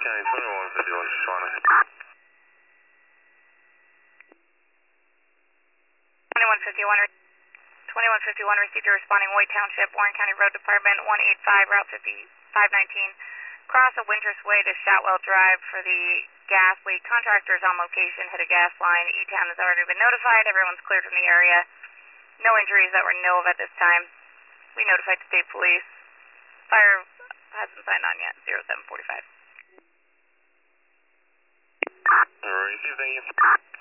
County 2151, Shawana. 2151, 2151 received a responding White Township, Warren County Road Department, 185, Route 5519. Cross a Winters Way to Shotwell Drive for the gas leak. Contractors on location hit a gas line. E-Town has already been notified. Everyone's cleared from the area. No injuries that we know of at this time. We notified state police. Fire hasn't signed on yet. 0745. Received, thank you.